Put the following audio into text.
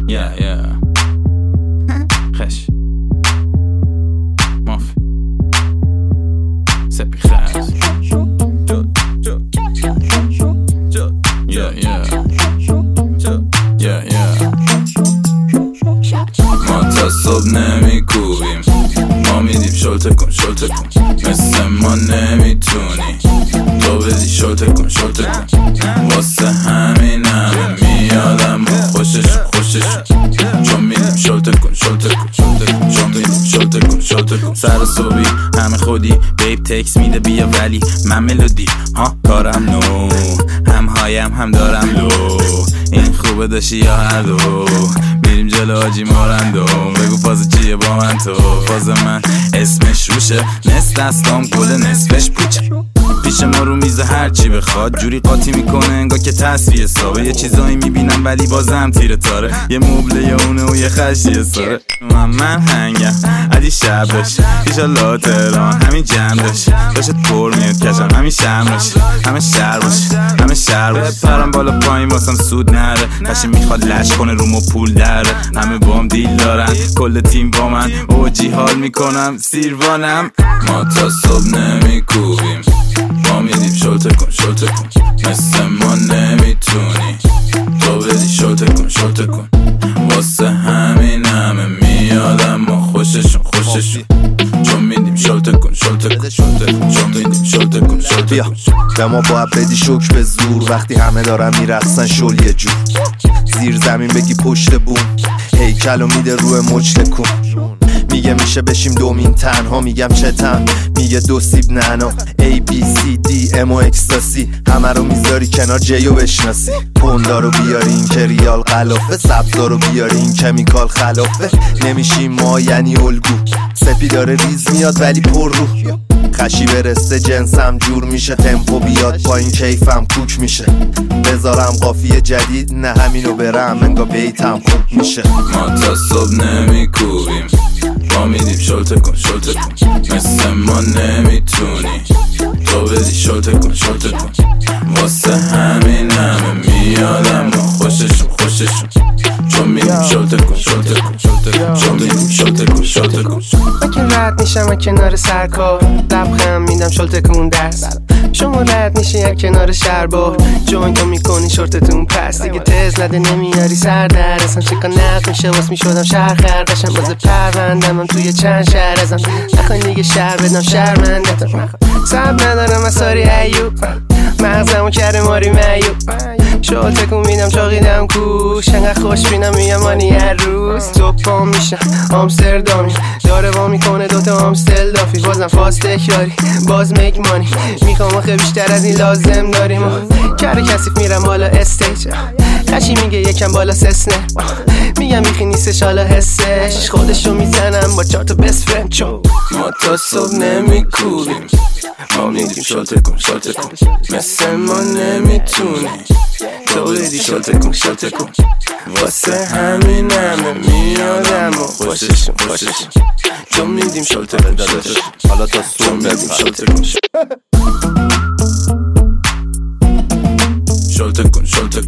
yeah خش ماف سپی خش ما تا صبح نمی کوبیم، ما میدیم شلته کن مثل ما نمیتونی تو بدی شلته کن واسه همین همه میادم و خوششون چون میدیم شلته کن چون میدیم شلته کن سر صبحی همه خودی بیب تکس میده بیا ولی من ملودی کارم نو هم هایم هم دارم لو این خوبه داشتی یا هر دو میریم جلو آجی مارندو بگو فاز چیه با من تو فاز من اسمش روشه نصف دستام گل نصفش پوچه پیش ما رو میزه هر چی بخواد جوری قاطی میکنه انگار که تصفیه حسابه یه چیزایی میبینم ولی بازم تیره تاره یه مبله یه اونه و یه خشی ساره من هنگم عدی شب داشت ایشالله تهران همین جمع داشت داشت پر میاد کشم همین شمرش همه شهر باش پرم بالا پایین واسم سود نره قشنگ میخواد لش کنه رومو پول داره همه بام دیل دارن کل تیم با من اوجی حال میکنم سیروانم ما تا صبح نمیکوبیم ما میدیم شلته کن مثل ما نمیتونی تو بدی شلته کن واسه همین همه میادم و خوششون چون میدیم شلته کن چون میدیم شلته کن به ما باید بدی شکر به زور وقتی همه دارن میرقصن شل یه جور زیر زمین بگی پشت بوم هیکلو میده روی مچ تکون میگه میشه بشیم دومین تنها میگم چتم میگه دو سیب نعنا A B C D M و اکستاسی همه رو میذاری کنار جیو بشناسی پوندا رو بیاری این که ریال غلافه سبزا رو بیاری این کمیکال خلافه نمیشیم ما یعنی الگو سپی داره ریز میاد ولی پر رو خشی برسته جنسم جور میشه تمپو بیاد پایین کیفم کوک میشه بذارم قافیه جدید نه همینو برم انگا بیتم خوب میشه ما تا صبح نمیکوبیم ما میدیم شلته کن مثل ما نمیتونی تو بدی شلته کن واسه همین همه میادم و خوششون چون میدیم شلته کن چون میدیم شلته کن من که رد میشم کنار سرکار لبخند میدم شلته کن دست شما رد میشی یک کنار شهربار جوینتو میکنی شورتتون پس دیگه تز نده نمیاری سر در اصلا چکا نق میشه واس میشدم شهر خردشم باز پروندم توی چند شهر ازم نخواین دیگه شهر بدم شهرمندتم سب ندارم اثاری ایوب مغزمو کرده ماری میوب شلته کن میدم چاقیدم کوش انقدر خوش بینم میگم مانی هر روز تو پام میشم آمستردامی داره با میکنه دوتا آمستل دافی بازم فاست تکراری باز میک مانی میخوام آخه بیشتر از این لازم داریم کار کسیف میرم بالا استیج خشی میگه یکم بالا سسنه میگم میخی نیستش حالا حسش خودشو میزنم با 4 تا بست فرند چون ما تا صبح نمیکوبیم ما میدیم شلته کن مثل ما نمیتونی تو بدی شلته کن واسه همین همه میادم و خوششون چون میدیم شلته کن حالا تا صبح میدیم شلته کن شلته کن شلته